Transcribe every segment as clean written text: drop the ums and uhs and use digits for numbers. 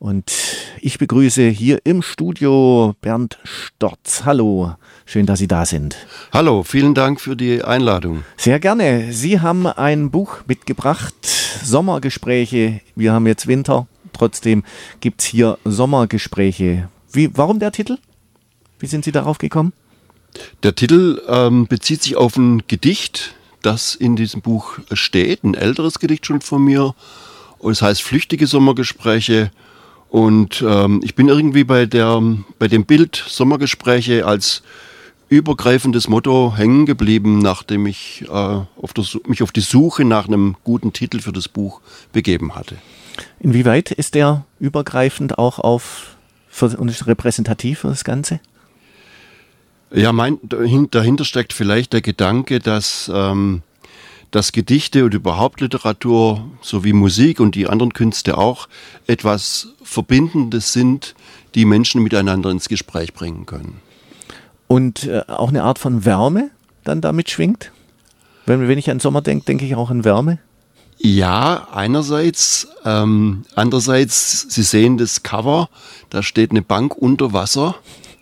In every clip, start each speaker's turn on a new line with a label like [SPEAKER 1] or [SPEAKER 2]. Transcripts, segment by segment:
[SPEAKER 1] Und ich begrüße hier im Studio Bernd Storz. Hallo, schön, dass Sie da sind.
[SPEAKER 2] Hallo, vielen Dank für die Einladung.
[SPEAKER 1] Sehr gerne. Sie haben ein Buch mitgebracht, Sommergespräche. Wir haben jetzt Winter, trotzdem gibt es hier Sommergespräche. Warum der Titel? Wie sind Sie darauf gekommen?
[SPEAKER 2] Der Titel bezieht sich auf ein Gedicht, das in diesem Buch steht, ein älteres Gedicht schon von mir. Und es heißt Flüchtige Sommergespräche. Und ich bin irgendwie bei dem Bild Sommergespräche als übergreifendes Motto hängen geblieben, nachdem ich mich auf die Suche nach einem guten Titel für das Buch begeben hatte.
[SPEAKER 1] Inwieweit ist der übergreifend auch und repräsentativ für das Ganze?
[SPEAKER 2] Ja, dahinter steckt vielleicht der Gedanke, dass Gedichte und überhaupt Literatur sowie Musik und die anderen Künste auch etwas Verbindendes sind, die Menschen miteinander ins Gespräch bringen können.
[SPEAKER 1] Und auch eine Art von Wärme dann damit schwingt? Wenn ich an Sommer denke, denke ich auch an Wärme?
[SPEAKER 2] Ja, einerseits. Andererseits, Sie sehen das Cover, da steht eine Bank unter Wasser.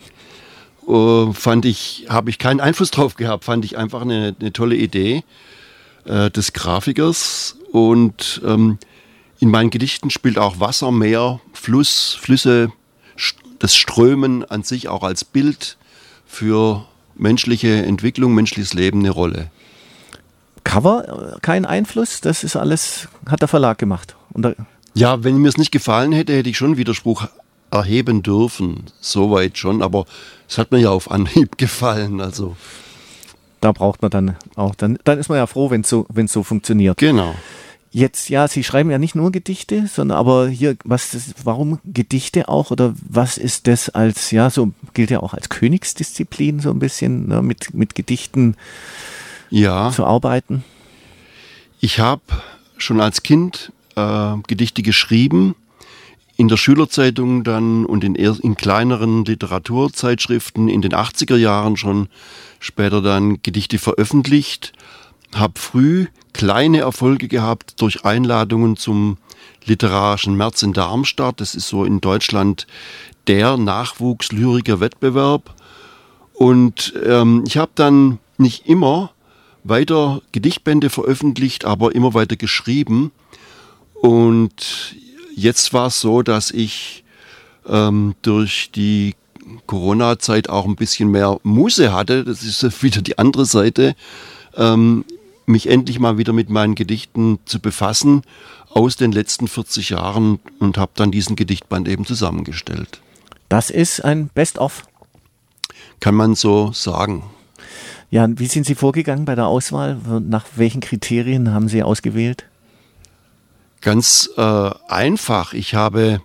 [SPEAKER 2] Habe ich keinen Einfluss drauf gehabt, fand ich einfach eine tolle Idee des Grafikers. Und in meinen Gedichten spielt auch Wasser, Meer, Flüsse, das Strömen an sich auch als Bild für menschliche Entwicklung, menschliches Leben eine Rolle.
[SPEAKER 1] Cover, kein Einfluss, das ist alles, hat der Verlag gemacht.
[SPEAKER 2] Ja, wenn mir es nicht gefallen hätte, hätte ich schon Widerspruch erheben dürfen, soweit schon, aber es hat mir ja auf Anhieb gefallen, also.
[SPEAKER 1] Da braucht man dann auch, dann ist man ja froh, wenn es so funktioniert.
[SPEAKER 2] Genau.
[SPEAKER 1] Jetzt, ja, Sie schreiben ja nicht nur Gedichte, sondern aber hier, warum Gedichte auch oder was ist das als, ja, so gilt ja auch als Königsdisziplin so ein bisschen, ne, mit Gedichten zu arbeiten?
[SPEAKER 2] Ich habe schon als Kind Gedichte geschrieben, in der Schülerzeitung dann und in kleineren Literaturzeitschriften in den 80er Jahren schon, später dann Gedichte veröffentlicht, habe früh kleine Erfolge gehabt durch Einladungen zum Literarischen März in Darmstadt. Das ist so in Deutschland der Nachwuchslyriker-Wettbewerb. Und ich habe dann nicht immer weiter Gedichtbände veröffentlicht, aber immer weiter geschrieben. Und jetzt war es so, dass ich durch die Corona-Zeit auch ein bisschen mehr Muße hatte. Das ist wieder die andere Seite. Mich endlich mal wieder mit meinen Gedichten zu befassen aus den letzten 40 Jahren und habe dann diesen Gedichtband eben zusammengestellt.
[SPEAKER 1] Das ist ein Best-of.
[SPEAKER 2] Kann man so sagen.
[SPEAKER 1] Ja, wie sind Sie vorgegangen bei der Auswahl? Nach welchen Kriterien haben Sie ausgewählt?
[SPEAKER 2] Ganz einfach. Ich habe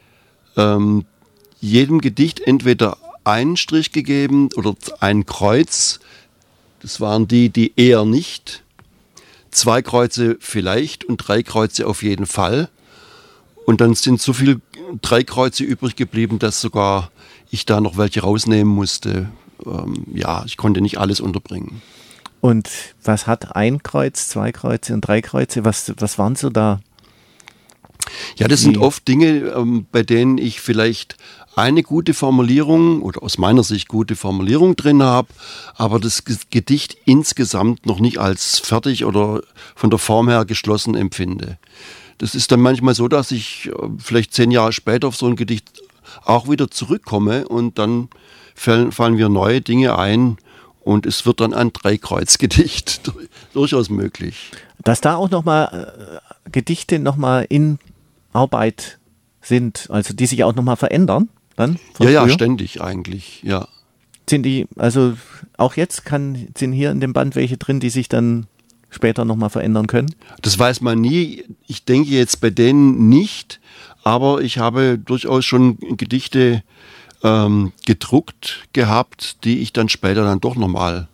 [SPEAKER 2] jedem Gedicht entweder einen Strich gegeben oder ein Kreuz. Das waren die eher nicht. 2 Kreuze vielleicht und 3 Kreuze auf jeden Fall. Und dann sind so viele 3 Kreuze übrig geblieben, dass sogar ich da noch welche rausnehmen musste. Ich konnte nicht alles unterbringen.
[SPEAKER 1] Und was hat 1 Kreuz, 2 Kreuze und 3 Kreuze? Was waren so da?
[SPEAKER 2] Ja, das sind oft Dinge, bei denen ich vielleicht eine gute Formulierung oder aus meiner Sicht gute Formulierung drin habe, aber das Gedicht insgesamt noch nicht als fertig oder von der Form her geschlossen empfinde. Das ist dann manchmal so, dass ich vielleicht 10 Jahre später auf so ein Gedicht auch wieder zurückkomme und dann fallen mir neue Dinge ein und es wird dann ein 3-Kreuz-Gedicht durchaus möglich.
[SPEAKER 1] Dass da auch nochmal Gedichte nochmal in Arbeit sind, also die sich auch nochmal verändern dann?
[SPEAKER 2] Ja, ständig eigentlich, ja.
[SPEAKER 1] Sind die, also auch jetzt sind hier in dem Band welche drin, die sich dann später nochmal verändern können?
[SPEAKER 2] Das weiß man nie. Ich denke jetzt bei denen nicht, aber ich habe durchaus schon Gedichte gedruckt gehabt, die ich dann später dann doch nochmal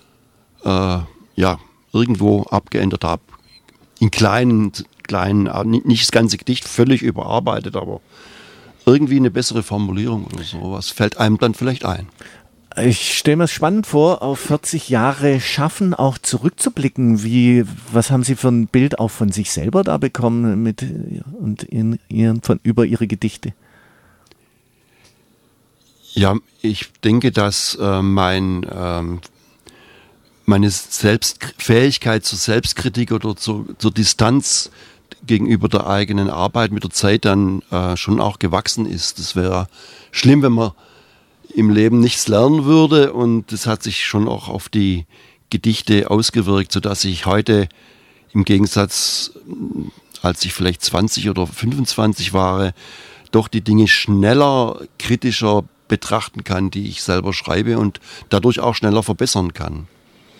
[SPEAKER 2] irgendwo abgeändert habe. In kleinen, nicht das ganze Gedicht völlig überarbeitet, aber irgendwie eine bessere Formulierung oder so. Was fällt einem dann vielleicht ein?
[SPEAKER 1] Ich stelle mir es spannend vor, auf 40 Jahre Schaffen auch zurückzublicken. Was haben Sie für ein Bild auch von sich selber da bekommen über Ihre Gedichte?
[SPEAKER 2] Ja, ich denke, dass meine Fähigkeit zur Selbstkritik oder zur Distanz gegenüber der eigenen Arbeit mit der Zeit dann schon auch gewachsen ist. Das wäre schlimm, wenn man im Leben nichts lernen würde, und das hat sich schon auch auf die Gedichte ausgewirkt, sodass ich heute im Gegensatz, als ich vielleicht 20 oder 25 war, doch die Dinge schneller, kritischer betrachten kann, die ich selber schreibe, und dadurch auch schneller verbessern kann.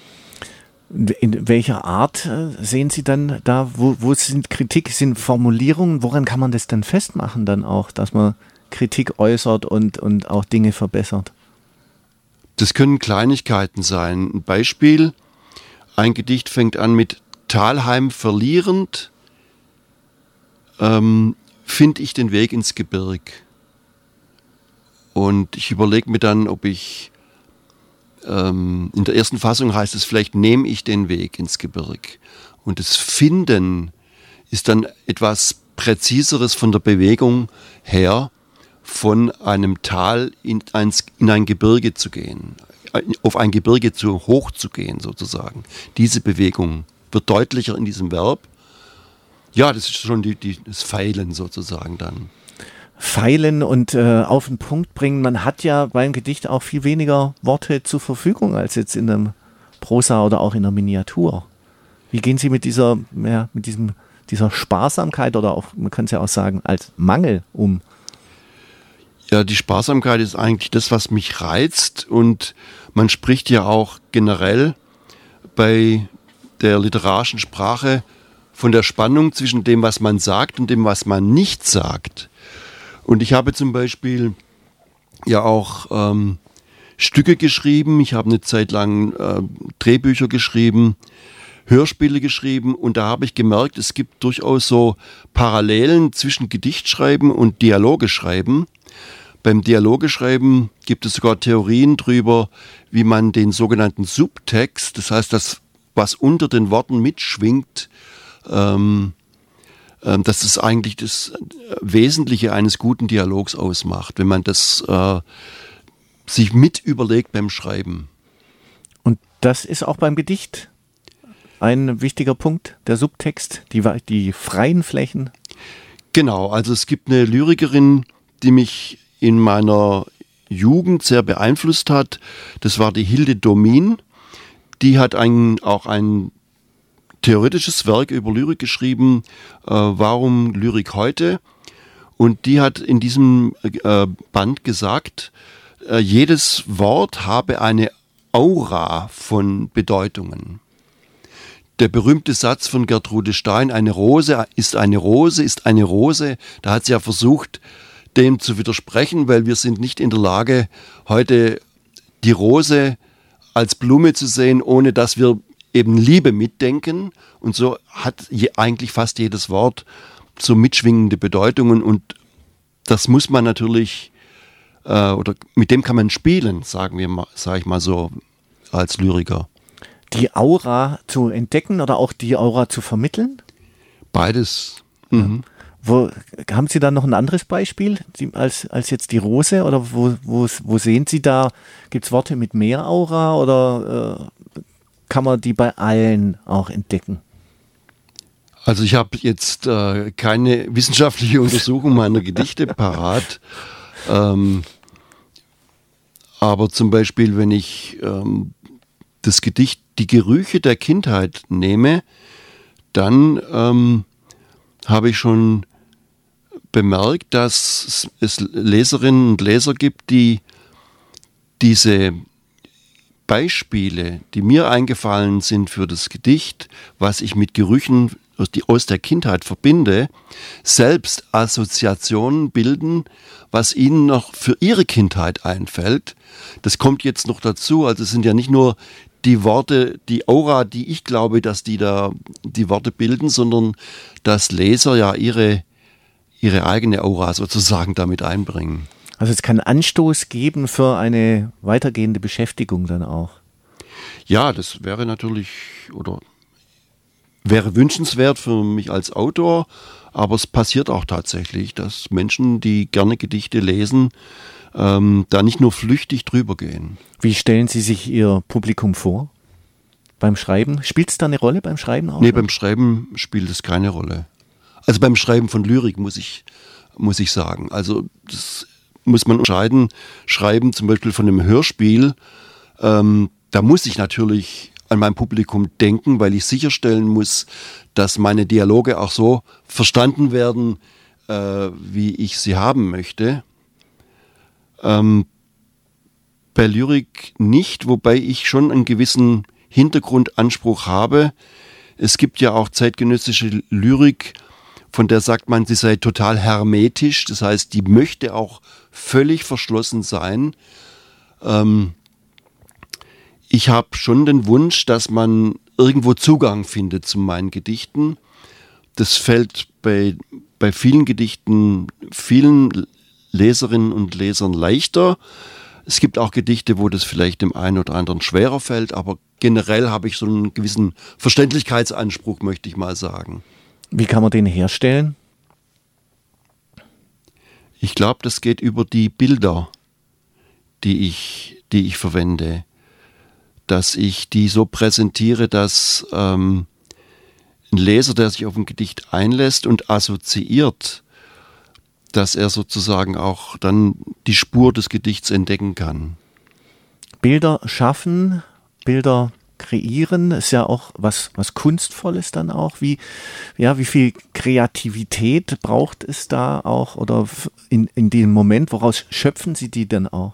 [SPEAKER 1] In welcher Art sehen Sie dann da, wo sind Kritik, sind Formulierungen, woran kann man das dann festmachen dann auch, dass man Kritik äußert und auch Dinge verbessert?
[SPEAKER 2] Das können Kleinigkeiten sein. Ein Beispiel, ein Gedicht fängt an mit Talheim verlierend, finde ich den Weg ins Gebirg. Und ich überlege mir dann, ob ich, in der ersten Fassung heißt es vielleicht, nehme ich den Weg ins Gebirg. Und das Finden ist dann etwas Präziseres von der Bewegung her, von einem Tal in ein Gebirge zu gehen, auf ein Gebirge hoch zu gehen sozusagen. Diese Bewegung wird deutlicher in diesem Verb. Ja, das ist schon das Feilen sozusagen dann.
[SPEAKER 1] Feilen und auf den Punkt bringen. Man hat ja beim Gedicht auch viel weniger Worte zur Verfügung als jetzt in einem Prosa oder auch in einer Miniatur. Wie gehen Sie mit dieser Sparsamkeit oder auch, man kann es ja auch sagen, als Mangel um?
[SPEAKER 2] Ja, die Sparsamkeit ist eigentlich das, was mich reizt, und man spricht ja auch generell bei der literarischen Sprache von der Spannung zwischen dem, was man sagt und dem, was man nicht sagt. Und ich habe zum Beispiel ja auch Stücke geschrieben, ich habe eine Zeit lang Drehbücher geschrieben, Hörspiele geschrieben, und da habe ich gemerkt, es gibt durchaus so Parallelen zwischen Gedichtschreiben und Dialogeschreiben. Beim Dialogeschreiben gibt es sogar Theorien drüber, wie man den sogenannten Subtext, das heißt das, was unter den Worten mitschwingt, dass es eigentlich das Wesentliche eines guten Dialogs ausmacht, wenn man das sich mit überlegt beim Schreiben.
[SPEAKER 1] Und das ist auch beim Gedicht ein wichtiger Punkt, der Subtext, die freien Flächen?
[SPEAKER 2] Genau, also es gibt eine Lyrikerin, die mich in meiner Jugend sehr beeinflusst hat. Das war die Hilde Domin. Die hat auch ein theoretisches Werk über Lyrik geschrieben, Warum Lyrik heute? Und die hat in diesem Band gesagt, jedes Wort habe eine Aura von Bedeutungen. Der berühmte Satz von Gertrude Stein, eine Rose ist eine Rose, ist eine Rose, da hat sie ja versucht, dem zu widersprechen, weil wir sind nicht in der Lage, heute die Rose als Blume zu sehen, ohne dass wir eben Liebe mitdenken. Und so hat eigentlich fast jedes Wort so mitschwingende Bedeutungen, und das muss man natürlich, oder mit dem kann man spielen, sage ich mal so, als Lyriker.
[SPEAKER 1] Die Aura zu entdecken oder auch die Aura zu vermitteln?
[SPEAKER 2] Beides.
[SPEAKER 1] Mhm. Haben Sie da noch ein anderes Beispiel als jetzt die Rose? Oder wo sehen Sie da, gibt es Worte mit mehr Aura oder kann man die bei allen auch entdecken?
[SPEAKER 2] Also ich habe jetzt keine wissenschaftliche Untersuchung meiner Gedichte parat. Aber zum Beispiel, wenn ich das Gedicht Die Gerüche der Kindheit nehme, dann habe ich schon bemerkt, dass es Leserinnen und Leser gibt, die diese Beispiele, die mir eingefallen sind für das Gedicht, was ich mit Gerüchen aus der Kindheit verbinde, selbst Assoziationen bilden, was ihnen noch für ihre Kindheit einfällt. Das kommt jetzt noch dazu, also es sind ja nicht nur die Worte, die Aura, die ich glaube, dass die da die Worte bilden, sondern dass Leser ja ihre eigene Aura sozusagen damit einbringen.
[SPEAKER 1] Also es kann Anstoß geben für eine weitergehende Beschäftigung dann auch.
[SPEAKER 2] Ja, das wäre natürlich oder wäre wünschenswert für mich als Autor, aber es passiert auch tatsächlich, dass Menschen, die gerne Gedichte lesen, da nicht nur flüchtig drüber gehen.
[SPEAKER 1] Wie stellen Sie sich Ihr Publikum vor? Beim Schreiben? Spielt es da eine Rolle beim Schreiben auch?
[SPEAKER 2] Nee, beim Schreiben spielt es keine Rolle. Also beim Schreiben von Lyrik muss ich sagen. Also das muss man unterscheiden. Schreiben zum Beispiel von einem Hörspiel, da muss ich natürlich an mein Publikum denken, weil ich sicherstellen muss, dass meine Dialoge auch so verstanden werden, wie ich sie haben möchte. Bei Lyrik nicht, wobei ich schon einen gewissen Hintergrundanspruch habe. Es gibt ja auch zeitgenössische Lyrik, von der sagt man, sie sei total hermetisch. Das heißt, die möchte auch völlig verschlossen sein. Ich habe schon den Wunsch, dass man irgendwo Zugang findet zu meinen Gedichten. Das fällt bei vielen Gedichten vielen Leserinnen und Lesern leichter. Es gibt auch Gedichte, wo das vielleicht dem einen oder anderen schwerer fällt, aber generell habe ich so einen gewissen Verständlichkeitsanspruch, möchte ich mal sagen.
[SPEAKER 1] Wie kann man den herstellen?
[SPEAKER 2] Ich glaube, das geht über die Bilder, die ich verwende. Dass ich die so präsentiere, dass ein Leser, der sich auf ein Gedicht einlässt und assoziiert, dass er sozusagen auch dann die Spur des Gedichts entdecken kann.
[SPEAKER 1] Bilder schaffen, Bilder kreieren, ist ja auch was Kunstvolles dann auch. Wie viel Kreativität braucht es da auch oder in dem Moment, woraus schöpfen Sie die denn auch?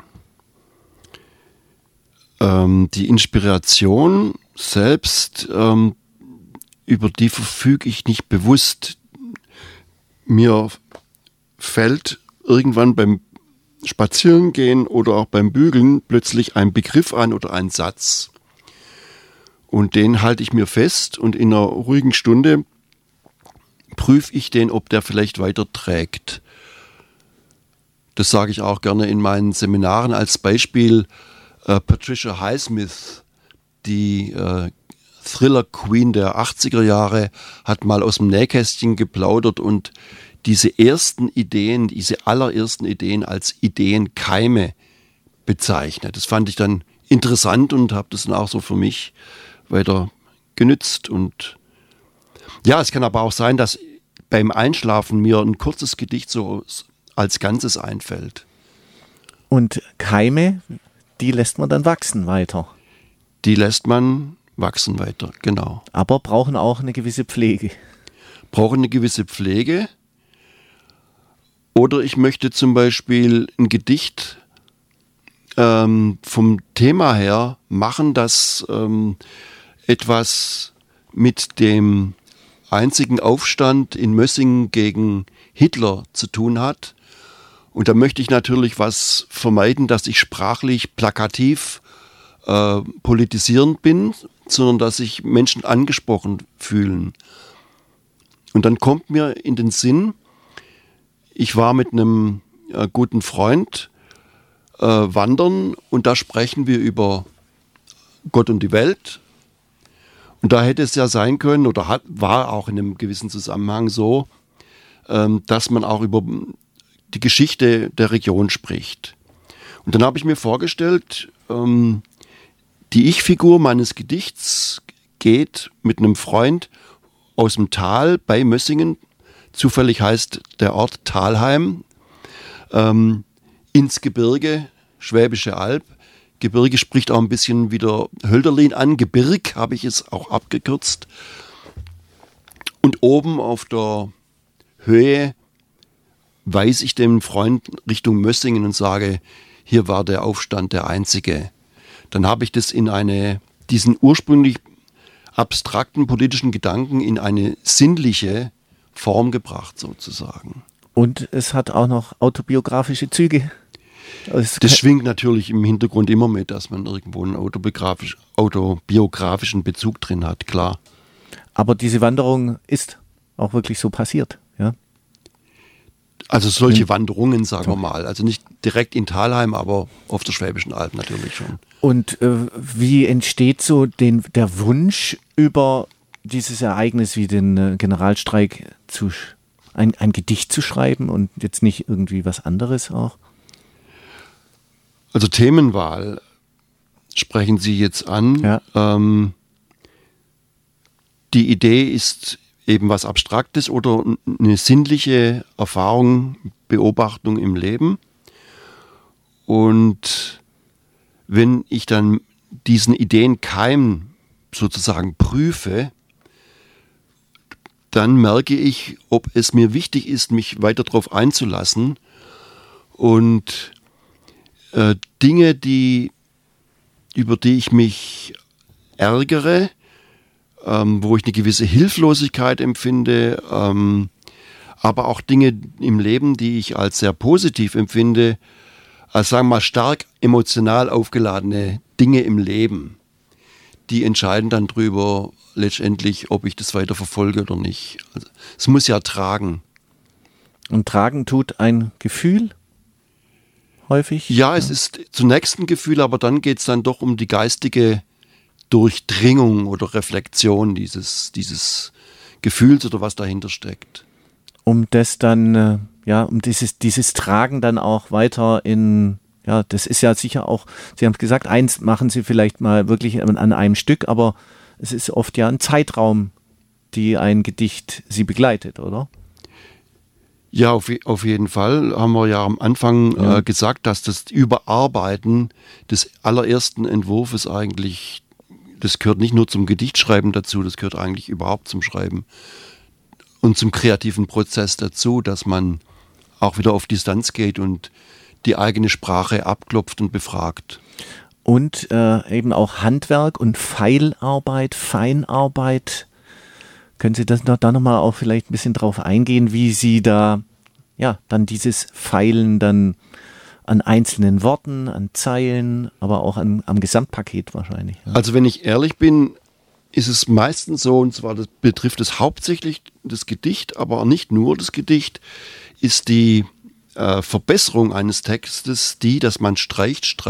[SPEAKER 2] Die Inspiration selbst, über die verfüge ich nicht bewusst. Mir fällt irgendwann beim Spazierengehen oder auch beim Bügeln plötzlich ein Begriff an oder ein Satz. Und den halte ich mir fest und in einer ruhigen Stunde prüfe ich den, ob der vielleicht weiterträgt. Das sage ich auch gerne in meinen Seminaren als Beispiel. Patricia Highsmith, die Thriller-Queen der 80er Jahre, hat mal aus dem Nähkästchen geplaudert und diese allerersten Ideen als Ideenkeime bezeichnet. Das fand ich dann interessant und habe das dann auch so für mich weiter genützt. Und ja, es kann aber auch sein, dass beim Einschlafen mir ein kurzes Gedicht so als Ganzes einfällt.
[SPEAKER 1] Und Keime, die lässt man dann wachsen weiter.
[SPEAKER 2] Die lässt man wachsen weiter, genau.
[SPEAKER 1] Aber brauchen auch eine gewisse Pflege.
[SPEAKER 2] Brauchen eine gewisse Pflege. Oder ich möchte zum Beispiel ein Gedicht vom Thema her machen, das etwas mit dem einzigen Aufstand in Mössingen gegen Hitler zu tun hat. Und da möchte ich natürlich was vermeiden, dass ich sprachlich plakativ politisierend bin, sondern dass sich Menschen angesprochen fühlen. Und dann kommt mir in den Sinn, ich war mit einem guten Freund wandern und da sprechen wir über Gott und die Welt. Und da hätte es ja sein können oder war auch in einem gewissen Zusammenhang so, dass man auch über die Geschichte der Region spricht. Und dann habe ich mir vorgestellt, die Ich-Figur meines Gedichts geht mit einem Freund aus dem Tal bei Mössingen, zufällig heißt der Ort Thalheim, ins Gebirge, Schwäbische Alb. Gebirge spricht auch ein bisschen wieder Hölderlin an, Gebirg habe ich es auch abgekürzt. Und oben auf der Höhe weise ich dem Freund Richtung Mössingen und sage, hier war der Aufstand der einzige. Dann habe ich das diesen ursprünglich abstrakten politischen Gedanken in eine sinnliche Form gebracht, sozusagen.
[SPEAKER 1] Und es hat auch noch autobiografische Züge.
[SPEAKER 2] Das schwingt natürlich im Hintergrund immer mit, dass man irgendwo einen autobiografischen Bezug drin hat, klar.
[SPEAKER 1] Aber diese Wanderung ist auch wirklich so passiert, ja?
[SPEAKER 2] Also solche Wanderungen, sagen wir mal. Also nicht direkt in Thalheim, aber auf der Schwäbischen Alb natürlich schon.
[SPEAKER 1] Und wie entsteht so der Wunsch, über dieses Ereignis wie den Generalstreik ein Gedicht zu schreiben und jetzt nicht irgendwie was anderes auch?
[SPEAKER 2] Also Themenwahl sprechen Sie jetzt an.
[SPEAKER 1] Ja.
[SPEAKER 2] Die Idee ist eben was Abstraktes oder eine sinnliche Erfahrung, Beobachtung im Leben. Und wenn ich dann diesen Ideenkeim sozusagen prüfe, dann merke ich, ob es mir wichtig ist, mich weiter darauf einzulassen und Dinge, über die ich mich ärgere, wo ich eine gewisse Hilflosigkeit empfinde, aber auch Dinge im Leben, die ich als sehr positiv empfinde, als sagen wir mal stark emotional aufgeladene Dinge im Leben, die entscheiden dann drüber letztendlich, ob ich das weiter verfolge oder nicht. Also, es muss ja tragen.
[SPEAKER 1] Und tragen tut ein Gefühl häufig?
[SPEAKER 2] Ja, es ist zunächst ein Gefühl, aber dann geht es dann doch um die geistige Durchdringung oder Reflexion dieses Gefühls oder was dahinter steckt.
[SPEAKER 1] Um das dann, um dieses Tragen dann auch weiter das ist ja sicher auch, Sie haben gesagt, eins machen Sie vielleicht mal wirklich an einem Stück, aber es ist oft ja ein Zeitraum, die ein Gedicht Sie begleitet, oder?
[SPEAKER 2] Ja, auf jeden Fall haben wir ja am Anfang gesagt, dass das Überarbeiten des allerersten Entwurfs eigentlich, das gehört nicht nur zum Gedichtschreiben dazu, das gehört eigentlich überhaupt zum Schreiben und zum kreativen Prozess dazu, dass man auch wieder auf Distanz geht und die eigene Sprache abklopft und befragt.
[SPEAKER 1] Und eben auch Handwerk und Feilarbeit, Feinarbeit. Können Sie da nochmal auch vielleicht ein bisschen drauf eingehen, wie Sie da dann dieses Feilen dann an einzelnen Worten, an Zeilen, aber auch am Gesamtpaket wahrscheinlich. Ja.
[SPEAKER 2] Also wenn ich ehrlich bin, ist es meistens so, und zwar betrifft es hauptsächlich das Gedicht, aber nicht nur das Gedicht, ist die Verbesserung eines Textes dass man streicht.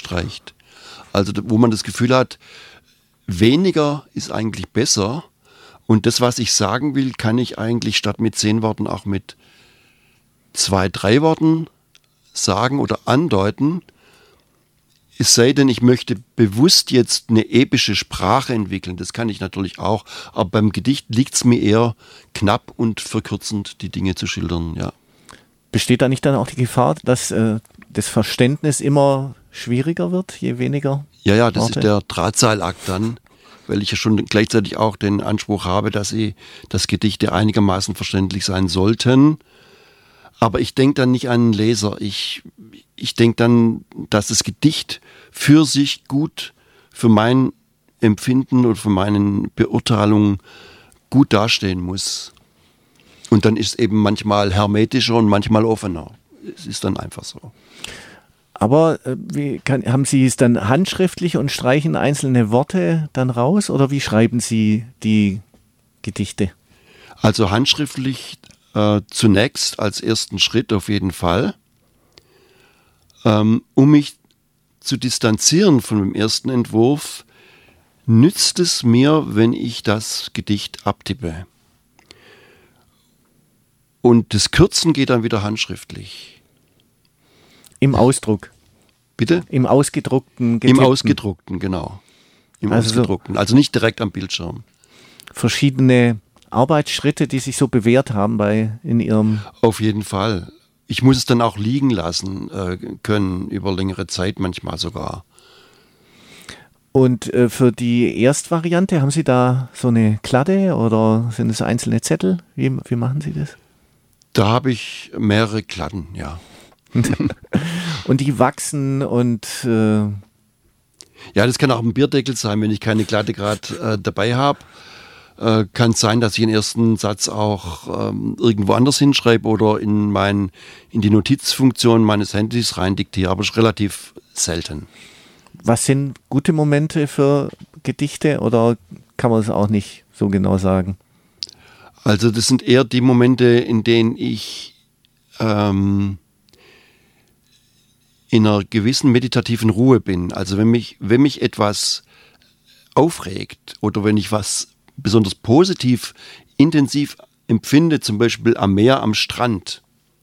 [SPEAKER 2] Also wo man das Gefühl hat, weniger ist eigentlich besser und das, was ich sagen will, kann ich eigentlich statt mit 10 Worten auch mit 2, 3 Worten sagen oder andeuten. Es sei denn, ich möchte bewusst jetzt eine epische Sprache entwickeln. Das kann ich natürlich auch. Aber beim Gedicht liegt es mir eher knapp und verkürzend, die Dinge zu schildern. Ja.
[SPEAKER 1] Besteht da nicht dann auch die Gefahr, dass das Verständnis immer schwieriger wird, je weniger?
[SPEAKER 2] Ja, das ist der Drahtseilakt dann, weil ich ja schon gleichzeitig auch den Anspruch habe, dass Gedichte einigermaßen verständlich sein sollten. Aber ich denke dann nicht an den Leser. Ich denke dann, dass das Gedicht für sich gut, für mein Empfinden oder für meine Beurteilung gut dastehen muss. Und dann ist es eben manchmal hermetischer und manchmal offener. Es ist dann einfach so.
[SPEAKER 1] Aber haben Sie es dann handschriftlich und streichen einzelne Worte dann raus? Oder wie schreiben Sie die Gedichte?
[SPEAKER 2] Also handschriftlich zunächst als ersten Schritt auf jeden Fall. Um mich zu distanzieren von dem ersten Entwurf, nützt es mir, wenn ich das Gedicht abtippe. Und das Kürzen geht dann wieder handschriftlich.
[SPEAKER 1] Im Ausdruck?
[SPEAKER 2] Bitte?
[SPEAKER 1] Im ausgedruckten Gedichten?
[SPEAKER 2] Im ausgedruckten, genau. Ausgedruckten, also nicht direkt am Bildschirm.
[SPEAKER 1] Verschiedene Arbeitsschritte, die sich so bewährt haben in Ihrem...
[SPEAKER 2] Auf jeden Fall. Ich muss es dann auch liegen lassen können, über längere Zeit manchmal sogar.
[SPEAKER 1] Und für die Erstvariante, haben Sie da so eine Kladde oder sind es einzelne Zettel? Wie machen Sie das?
[SPEAKER 2] Da habe ich mehrere Kladden, ja.
[SPEAKER 1] Und die wachsen und...
[SPEAKER 2] Ja, das kann auch ein Bierdeckel sein, wenn ich keine Kladde gerade dabei habe. Kann es sein, dass ich den ersten Satz auch irgendwo anders hinschreibe oder in die Notizfunktion meines Handys rein diktiere, aber ist relativ selten.
[SPEAKER 1] Was sind gute Momente für Gedichte oder kann man es auch nicht so genau sagen?
[SPEAKER 2] Also das sind eher die Momente, in denen ich in einer gewissen meditativen Ruhe bin. Also wenn mich etwas aufregt oder wenn ich was besonders positiv, intensiv empfinde, zum Beispiel am Meer, am Strand,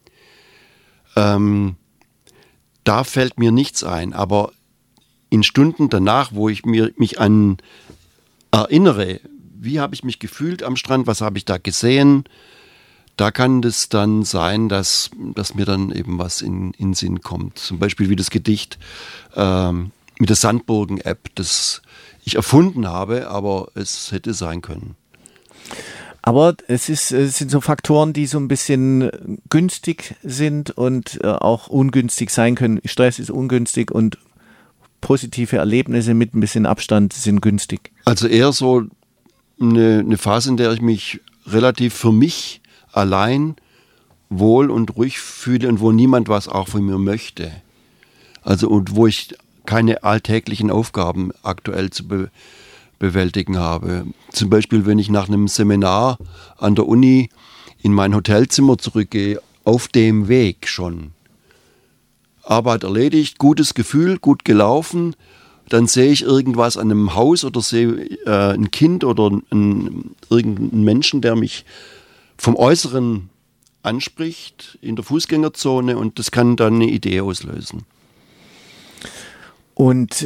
[SPEAKER 2] da fällt mir nichts ein. Aber in Stunden danach, wo ich mich an erinnere, wie habe ich mich gefühlt am Strand, was habe ich da gesehen, da kann es dann sein, dass mir dann eben was in Sinn kommt. Zum Beispiel wie das Gedicht mit der Sandburgen-App, das ich erfunden habe, aber es hätte sein können.
[SPEAKER 1] Aber es sind so Faktoren, die so ein bisschen günstig sind und auch ungünstig sein können. Stress ist ungünstig und positive Erlebnisse mit ein bisschen Abstand sind günstig.
[SPEAKER 2] Also eher so eine Phase, in der ich mich relativ für mich allein wohl und ruhig fühle und wo niemand was auch von mir möchte. Also und wo ich keine alltäglichen Aufgaben aktuell zu bewältigen habe. Zum Beispiel, wenn ich nach einem Seminar an der Uni in mein Hotelzimmer zurückgehe, auf dem Weg schon. Arbeit erledigt, gutes Gefühl, gut gelaufen, dann sehe ich irgendwas an einem Haus oder sehe ein Kind oder irgendeinen Menschen, der mich vom Äußeren anspricht in der Fußgängerzone und das kann dann eine Idee auslösen.
[SPEAKER 1] Und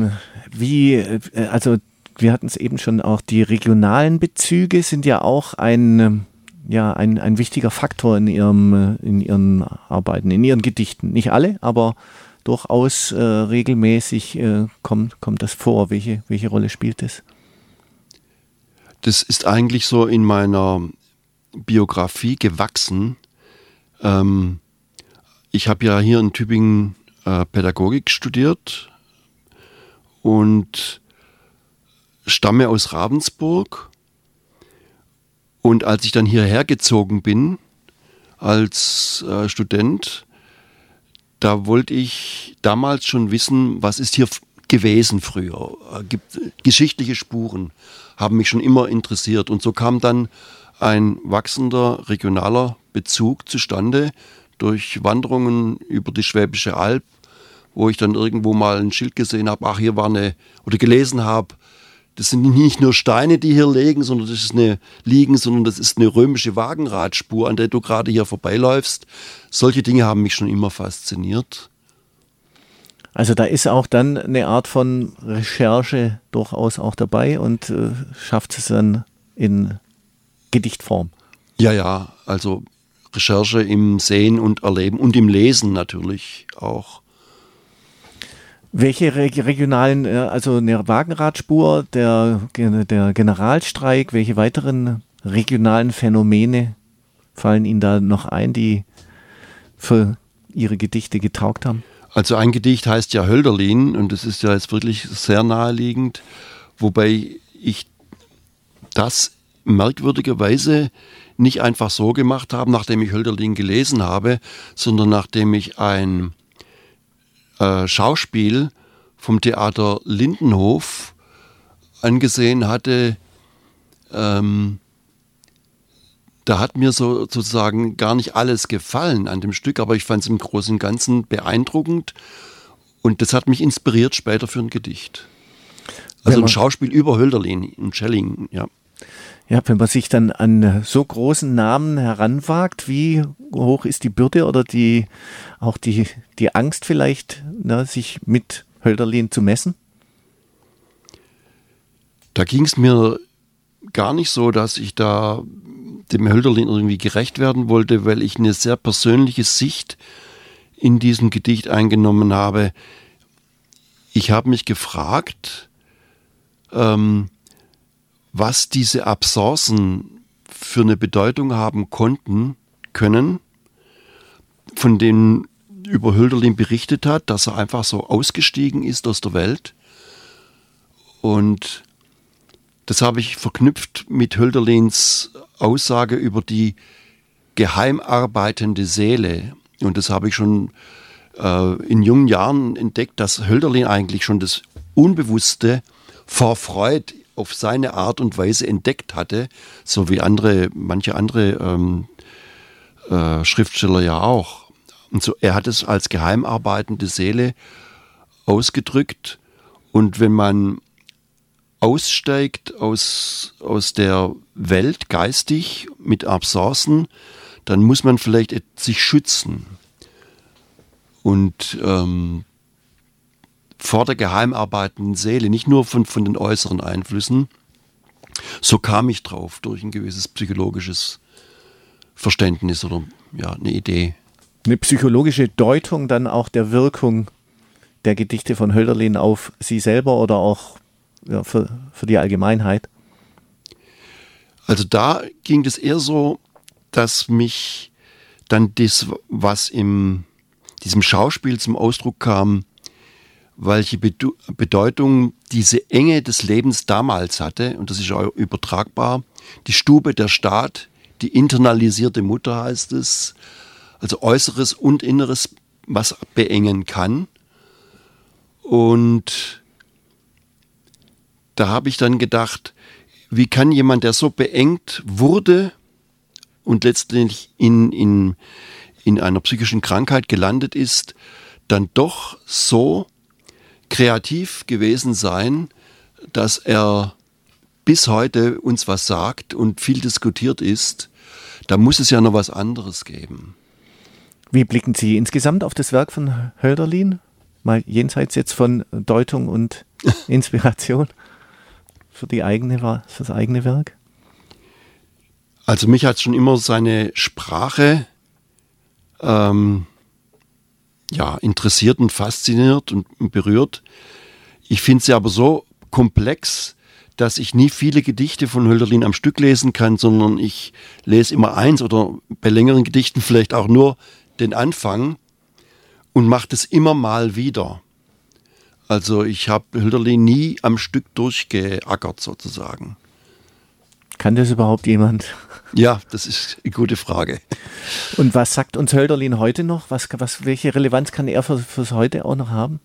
[SPEAKER 1] also wir hatten es eben schon, auch die regionalen Bezüge sind ja auch ein wichtiger Faktor in ihren Arbeiten, in ihren Gedichten. Nicht alle, aber durchaus regelmäßig kommt das vor. Welche Rolle spielt das?
[SPEAKER 2] Das ist eigentlich so in meiner Biografie gewachsen. Ich habe ja hier in Tübingen Pädagogik studiert und stamme aus Ravensburg. Und als ich dann hierher gezogen bin als Student, da wollte ich damals schon wissen, was ist hier gewesen früher. Geschichtliche Spuren haben mich schon immer interessiert. Und so kam dann ein wachsender regionaler Bezug zustande durch Wanderungen über die Schwäbische Alb, wo ich dann irgendwo mal ein Schild gesehen habe, oder gelesen habe, das sind nicht nur Steine, die hier liegen, sondern das ist eine römische Wagenradspur, an der du gerade hier vorbeiläufst. Solche Dinge haben mich schon immer fasziniert.
[SPEAKER 1] Also da ist auch dann eine Art von Recherche durchaus auch dabei und schafft es dann in Gedichtform.
[SPEAKER 2] Ja, also Recherche im Sehen und Erleben und im Lesen natürlich auch.
[SPEAKER 1] Welche regionalen, also eine Wagenradspur, der Generalstreik, welche weiteren regionalen Phänomene fallen Ihnen da noch ein, die für Ihre Gedichte getaugt haben?
[SPEAKER 2] Also ein Gedicht heißt ja Hölderlin und das ist ja jetzt wirklich sehr naheliegend, wobei ich das merkwürdigerweise nicht einfach so gemacht habe, nachdem ich Hölderlin gelesen habe, sondern nachdem ich ein Schauspiel vom Theater Lindenhof angesehen hatte. Da hat mir sozusagen gar nicht alles gefallen an dem Stück, aber ich fand es im Großen und Ganzen beeindruckend und das hat mich inspiriert später für ein Gedicht. Also ein Schauspiel über Hölderlin, ein Schelling, ja.
[SPEAKER 1] Ja, wenn man sich dann an so großen Namen heranwagt, wie hoch ist die Bürde oder die Angst vielleicht, sich mit Hölderlin zu messen?
[SPEAKER 2] Da ging es mir gar nicht so, dass ich da dem Hölderlin irgendwie gerecht werden wollte, weil ich eine sehr persönliche Sicht in diesem Gedicht eingenommen habe. Ich habe mich gefragt, was diese Absenzen für eine Bedeutung haben können, von denen über Hölderlin berichtet hat, dass er einfach so ausgestiegen ist aus der Welt. Und das habe ich verknüpft mit Hölderlins Aussage über die geheim arbeitende Seele. Und das habe ich schon in jungen Jahren entdeckt, dass Hölderlin eigentlich schon das Unbewusste vor Freud auf seine Art und Weise entdeckt hatte, so wie manche andere Schriftsteller ja auch. Und so, er hat es als geheim arbeitende Seele ausgedrückt. Und wenn man aussteigt aus der Welt geistig mit Absancen, dann muss man vielleicht sich schützen. Und vor der geheim arbeitenden Seele, nicht nur von den äußeren Einflüssen, so kam ich drauf, durch ein gewisses psychologisches Verständnis oder ja, eine Idee.
[SPEAKER 1] Eine psychologische Deutung dann auch der Wirkung der Gedichte von Hölderlin auf Sie selber oder auch für die Allgemeinheit?
[SPEAKER 2] Also da ging es eher so, dass mich dann das, was in diesem Schauspiel zum Ausdruck kam, welche Bedeutung diese Enge des Lebens damals hatte, und das ist auch übertragbar, die Stube, der Staat, die internalisierte Mutter heißt es, also Äußeres und Inneres, was beengen kann. Und da habe ich dann gedacht, wie kann jemand, der so beengt wurde und letztendlich in einer psychischen Krankheit gelandet ist, dann doch so kreativ gewesen sein, dass er bis heute uns was sagt und viel diskutiert ist. Da muss es ja noch was anderes geben.
[SPEAKER 1] Wie blicken Sie insgesamt auf das Werk von Hölderlin? Mal jenseits jetzt von Deutung und Inspiration für das eigene Werk?
[SPEAKER 2] Also mich hat schon immer seine Sprache interessiert und fasziniert und berührt. Ich finde sie aber so komplex, dass ich nie viele Gedichte von Hölderlin am Stück lesen kann, sondern ich lese immer eins oder bei längeren Gedichten vielleicht auch nur den Anfang und mache das immer mal wieder. Also ich habe Hölderlin nie am Stück durchgeackert sozusagen.
[SPEAKER 1] Kann das überhaupt jemand?
[SPEAKER 2] Ja, das ist eine gute Frage.
[SPEAKER 1] Und was sagt uns Hölderlin heute noch? Welche Relevanz kann er fürs Heute auch noch haben?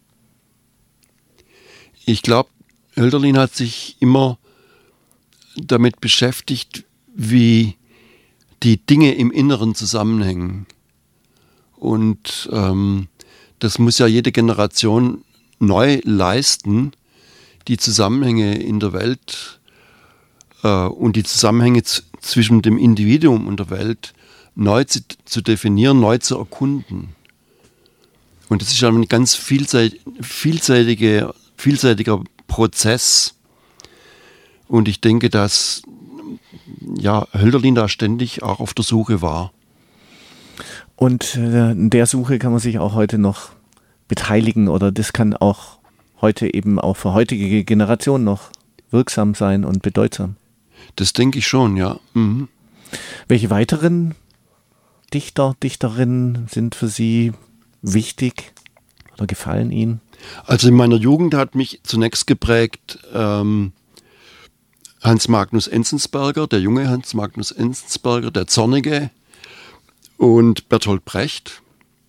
[SPEAKER 2] Ich glaube, Hölderlin hat sich immer damit beschäftigt, wie die Dinge im Inneren zusammenhängen. Und das muss ja jede Generation neu leisten, die Zusammenhänge in der Welt und die Zusammenhänge zwischen dem Individuum und der Welt neu zu definieren, neu zu erkunden. Und das ist ein ganz vielseitiger Prozess. Und ich denke, dass Hölderlin da ständig auch auf der Suche war.
[SPEAKER 1] Und in der Suche kann man sich auch heute noch beteiligen oder das kann auch heute eben auch für heutige Generationen noch wirksam sein und bedeutsam.
[SPEAKER 2] Das denke ich schon, ja. Mhm.
[SPEAKER 1] Welche weiteren Dichter, Dichterinnen sind für Sie wichtig oder gefallen Ihnen?
[SPEAKER 2] Also in meiner Jugend hat mich zunächst geprägt Hans Magnus Enzensberger, der junge Hans Magnus Enzensberger, der Zornige, und Bertolt Brecht.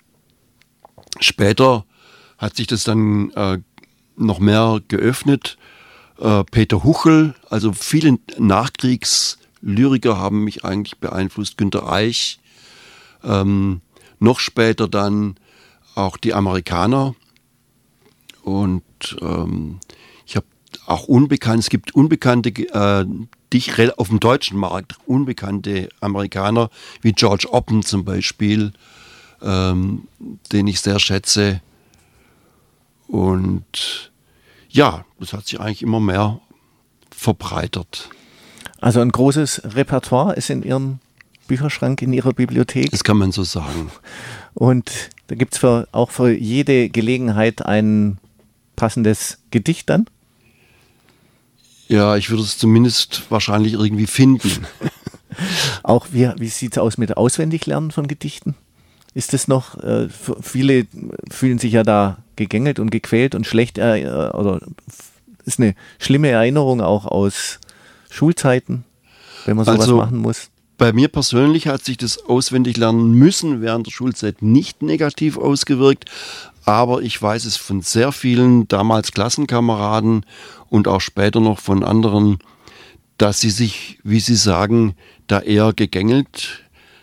[SPEAKER 2] Später hat sich das dann noch mehr geöffnet. Peter Huchel, also viele Nachkriegslyriker haben mich eigentlich beeinflusst. Günter Eich, noch später dann auch die Amerikaner. Und ich habe auch es gibt unbekannte auf dem deutschen Markt unbekannte Amerikaner, wie George Oppen zum Beispiel, den ich sehr schätze. Und ja, das hat sich eigentlich immer mehr verbreitert.
[SPEAKER 1] Also ein großes Repertoire ist in Ihrem Bücherschrank, in Ihrer Bibliothek.
[SPEAKER 2] Das kann man so sagen.
[SPEAKER 1] Und da gibt es auch für jede Gelegenheit ein passendes Gedicht dann?
[SPEAKER 2] Ja, ich würde es zumindest wahrscheinlich irgendwie finden.
[SPEAKER 1] Auch wie sieht es aus mit Auswendiglernen von Gedichten? Ist das noch, viele fühlen sich ja da gegängelt und gequält und schlecht, oder ist eine schlimme Erinnerung auch aus Schulzeiten, wenn man sowas machen muss?
[SPEAKER 2] Bei mir persönlich hat sich das Auswendiglernen müssen während der Schulzeit nicht negativ ausgewirkt, aber ich weiß es von sehr vielen damals Klassenkameraden und auch später noch von anderen, dass sie sich, wie sie sagen, da eher gegängelt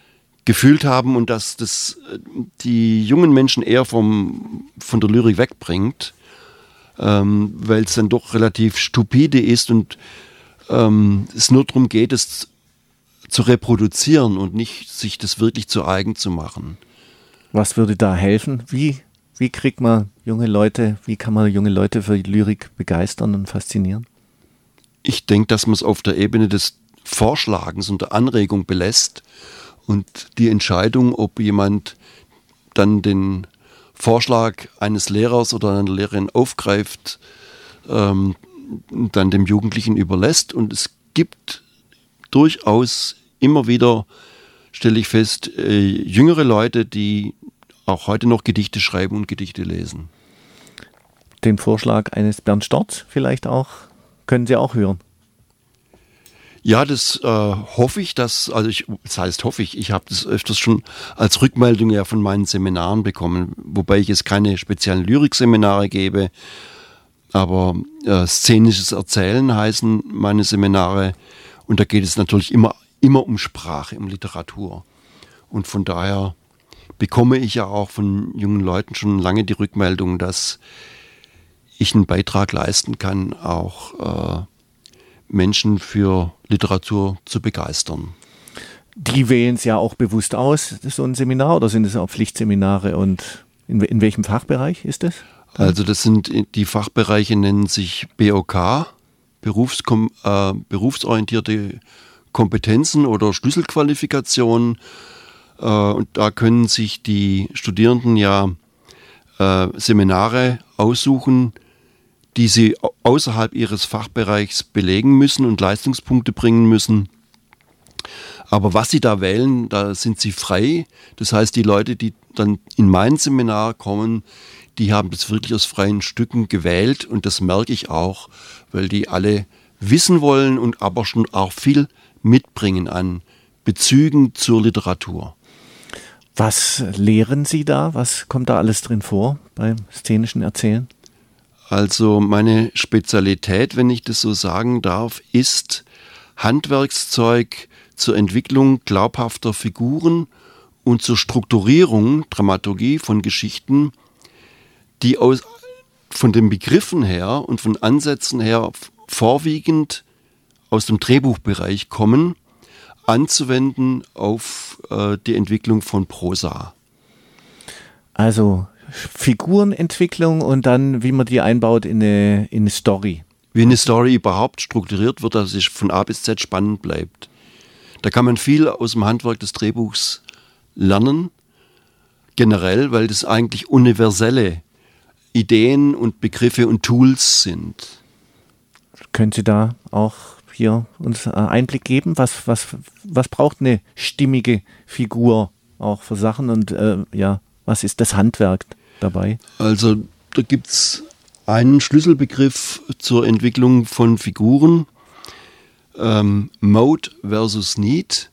[SPEAKER 2] gefühlt haben und dass das die jungen Menschen eher von der Lyrik wegbringt, weil es dann doch relativ stupide ist und es nur darum geht, es zu reproduzieren und nicht sich das wirklich zu eigen zu machen.
[SPEAKER 1] Was würde da helfen? Wie kriegt man junge Leute, wie kann man junge Leute für Lyrik begeistern und faszinieren?
[SPEAKER 2] Ich denke, dass man es auf der Ebene des Vorschlagens und der Anregung belässt und die Entscheidung, ob jemand dann den Vorschlag eines Lehrers oder einer Lehrerin aufgreift, dann dem Jugendlichen überlässt. Und es gibt durchaus immer wieder, stelle ich fest, jüngere Leute, die auch heute noch Gedichte schreiben und Gedichte lesen.
[SPEAKER 1] Den Vorschlag eines Bernd Storz vielleicht auch, können Sie auch hören?
[SPEAKER 2] Ja, das hoffe ich, das heißt hoffe ich habe das öfters schon als Rückmeldung ja von meinen Seminaren bekommen, wobei ich jetzt keine speziellen Lyrikseminare gebe, aber szenisches Erzählen heißen meine Seminare und da geht es natürlich immer um Sprache, um Literatur und von daher bekomme ich ja auch von jungen Leuten schon lange die Rückmeldung, dass ich einen Beitrag leisten kann, auch Menschen für Literatur zu begeistern.
[SPEAKER 1] Die wählen es ja auch bewusst aus, so ein Seminar, oder sind es auch Pflichtseminare und in welchem Fachbereich ist das?
[SPEAKER 2] Also die Fachbereiche nennen sich BOK, berufsorientierte Kompetenzen oder Schlüsselqualifikationen. Und da können sich die Studierenden ja Seminare aussuchen, die sie außerhalb ihres Fachbereichs belegen müssen und Leistungspunkte bringen müssen. Aber was sie da wählen, da sind sie frei. Das heißt, die Leute, die dann in mein Seminar kommen, die haben das wirklich aus freien Stücken gewählt und das merke ich auch, weil die alle wissen wollen und aber schon auch viel mitbringen an Bezügen zur Literatur.
[SPEAKER 1] Was lehren Sie da? Was kommt da alles drin vor beim szenischen Erzählen?
[SPEAKER 2] Also meine Spezialität, wenn ich das so sagen darf, ist Handwerkszeug zur Entwicklung glaubhafter Figuren und zur Strukturierung, Dramaturgie von Geschichten, die von den Begriffen her und von Ansätzen her vorwiegend aus dem Drehbuchbereich kommen, anzuwenden auf die Entwicklung von Prosa.
[SPEAKER 1] Also Figurenentwicklung und dann, wie man die einbaut in eine Story.
[SPEAKER 2] Wie eine Story überhaupt strukturiert wird, dass es von A bis Z spannend bleibt. Da kann man viel aus dem Handwerk des Drehbuchs lernen, generell, weil das eigentlich universelle Ideen und Begriffe und Tools sind.
[SPEAKER 1] Können Sie da auch hier uns Einblick geben? Was braucht eine stimmige Figur auch für Sachen und was ist das Handwerk dabei?
[SPEAKER 2] Also da gibt es einen Schlüsselbegriff zur Entwicklung von Figuren, Mode versus Need.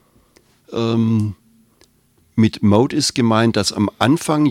[SPEAKER 2] Mit Mode ist gemeint, dass am Anfang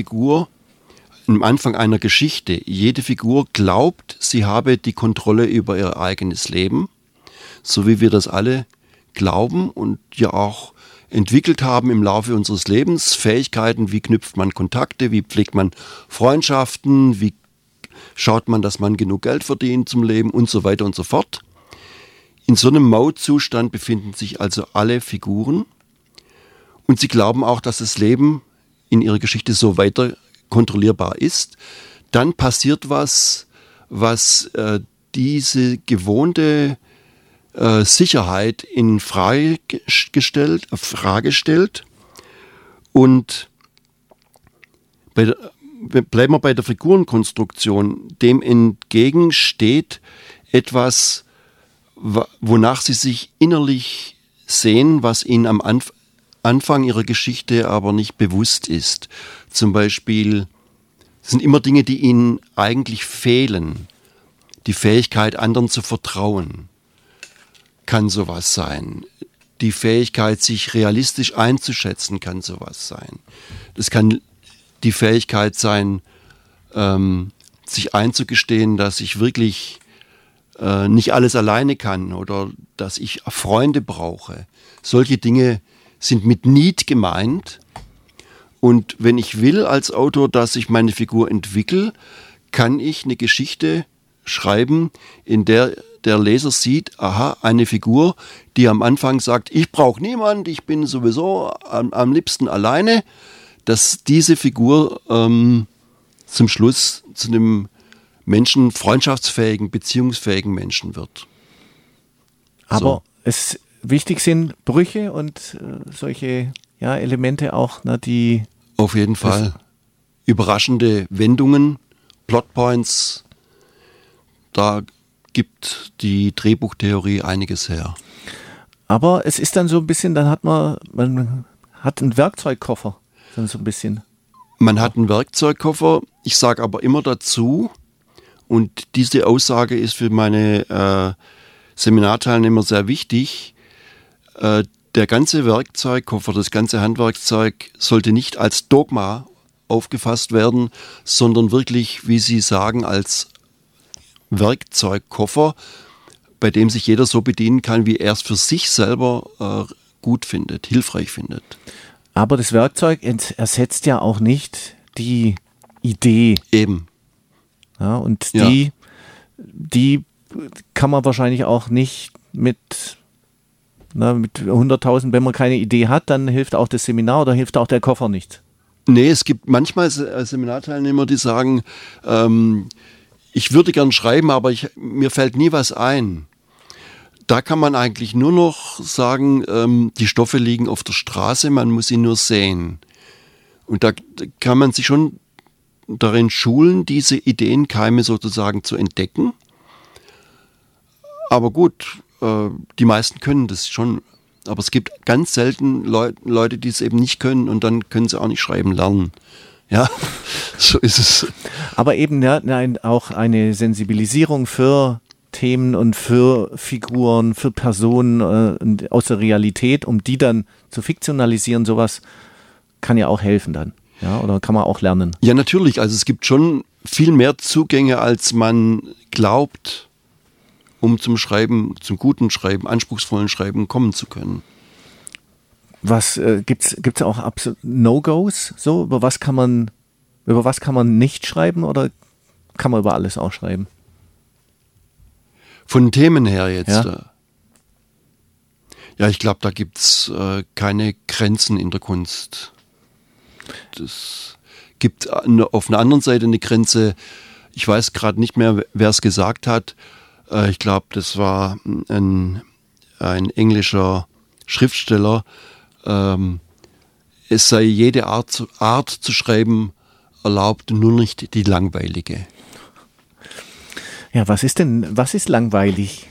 [SPEAKER 2] einer Geschichte, jede Figur glaubt, sie habe die Kontrolle über ihr eigenes Leben, so wie wir das alle glauben und ja auch entwickelt haben im Laufe unseres Lebens, Fähigkeiten, wie knüpft man Kontakte, wie pflegt man Freundschaften, wie schaut man, dass man genug Geld verdient zum Leben und so weiter und so fort. In so einem Mode-Zustand befinden sich also alle Figuren und sie glauben auch, dass das Leben in ihrer Geschichte so weiter kontrollierbar ist. Dann passiert was diese gewohnte Sicherheit in Frage stellt und bleiben wir bei der Figurenkonstruktion, dem entgegensteht etwas, wonach sie sich innerlich sehen, was ihnen am Anfang ihrer Geschichte aber nicht bewusst ist. Zum Beispiel sind immer Dinge, die ihnen eigentlich fehlen. Die Fähigkeit, anderen zu vertrauen, kann sowas sein. Die Fähigkeit, sich realistisch einzuschätzen, kann sowas sein. Das kann die Fähigkeit sein, sich einzugestehen, dass ich wirklich nicht alles alleine kann oder dass ich Freunde brauche. Solche Dinge sind mit Need gemeint. Und wenn ich will als Autor, dass ich meine Figur entwickle, kann ich eine Geschichte schreiben, in der der Leser sieht, aha, eine Figur, die am Anfang sagt, ich brauche niemand, ich bin sowieso am liebsten alleine, dass diese Figur zum Schluss zu einem Menschen, freundschaftsfähigen, beziehungsfähigen Menschen wird.
[SPEAKER 1] Aber wichtig sind Brüche und solche Elemente auch, ne, die...
[SPEAKER 2] Auf jeden Fall. Überraschende Wendungen, Plotpoints, da gibt die Drehbuchtheorie einiges her.
[SPEAKER 1] Aber es ist dann so ein bisschen, dann man hat einen Werkzeugkoffer, dann so ein bisschen.
[SPEAKER 2] Man hat einen Werkzeugkoffer, ich sage aber immer dazu, und diese Aussage ist für meine Seminarteilnehmer sehr wichtig, der ganze Werkzeugkoffer, das ganze Handwerkszeug sollte nicht als Dogma aufgefasst werden, sondern wirklich, wie Sie sagen, als Werkzeugkoffer, bei dem sich jeder so bedienen kann, wie er es für sich selber gut findet, hilfreich findet.
[SPEAKER 1] Aber das Werkzeug ersetzt ja auch nicht die Idee.
[SPEAKER 2] Eben.
[SPEAKER 1] Ja, und die kann man wahrscheinlich auch nicht mit 100.000, wenn man keine Idee hat, dann hilft auch das Seminar oder hilft auch der Koffer nicht.
[SPEAKER 2] Nee, es gibt manchmal Seminarteilnehmer, die sagen, ich würde gern schreiben, aber mir fällt nie was ein. Da kann man eigentlich nur noch sagen, die Stoffe liegen auf der Straße, man muss sie nur sehen. Und da kann man sich schon darin schulen, diese Ideenkeime sozusagen zu entdecken. Aber gut, die meisten können das schon. Aber es gibt ganz selten Leute, die es eben nicht können und dann können sie auch nicht schreiben lernen. Ja, so ist es.
[SPEAKER 1] Aber eben auch eine Sensibilisierung für Themen und für Figuren, für Personen aus der Realität, um die dann zu fiktionalisieren, sowas kann ja auch helfen dann. Ja, oder kann man auch lernen?
[SPEAKER 2] Ja, natürlich. Also es gibt schon viel mehr Zugänge, als man glaubt, um zum Schreiben, zum guten Schreiben, anspruchsvollen Schreiben kommen zu können.
[SPEAKER 1] Was gibt's auch absolut No-Gos? So, über was kann man nicht schreiben oder kann man über alles auch schreiben?
[SPEAKER 2] Von Themen her jetzt.
[SPEAKER 1] Ja,
[SPEAKER 2] ja, ich glaube, da gibt's keine Grenzen in der Kunst. Das gibt auf einer anderen Seite eine Grenze. Ich weiß gerade nicht mehr, wer es gesagt hat. Ich glaube, das war ein englischer Schriftsteller. Es sei jede Art zu schreiben erlaubt, nur nicht die langweilige.
[SPEAKER 1] Ja, was ist langweilig?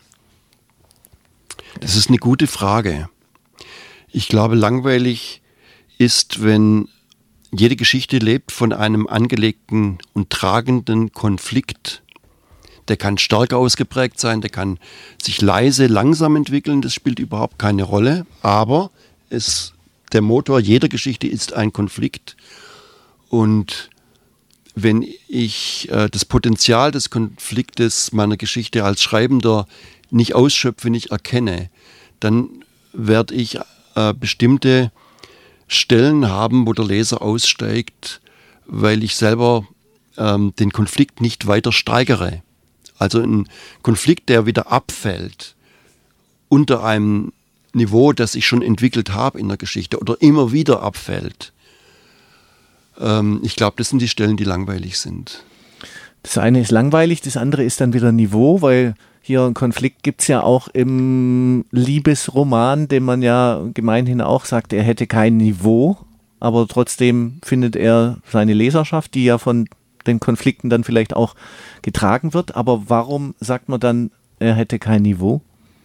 [SPEAKER 2] Das ist eine gute Frage. Ich glaube, langweilig ist, wenn jede Geschichte lebt von einem angelegten und tragenden Konflikt. Der kann stark ausgeprägt sein, der kann sich leise, langsam entwickeln, das spielt überhaupt keine Rolle. Aber der Motor jeder Geschichte ist ein Konflikt. Und wenn ich das Potenzial des Konfliktes meiner Geschichte als Schreibender nicht ausschöpfe, nicht erkenne, dann werde ich bestimmte Stellen haben, wo der Leser aussteigt, weil ich selber den Konflikt nicht weiter steigere. Also ein Konflikt, der wieder abfällt unter einem Niveau, das ich schon entwickelt habe in der Geschichte oder immer wieder abfällt. Ich glaube, das sind die Stellen, die langweilig sind.
[SPEAKER 1] Das eine ist langweilig, das andere ist dann wieder Niveau, weil hier einen Konflikt gibt es ja auch im Liebesroman, dem man ja gemeinhin auch sagt, er hätte kein Niveau, aber trotzdem findet er seine Leserschaft, die ja von den Konflikten dann vielleicht auch getragen wird. Aber warum sagt man dann, er hätte kein Niveau?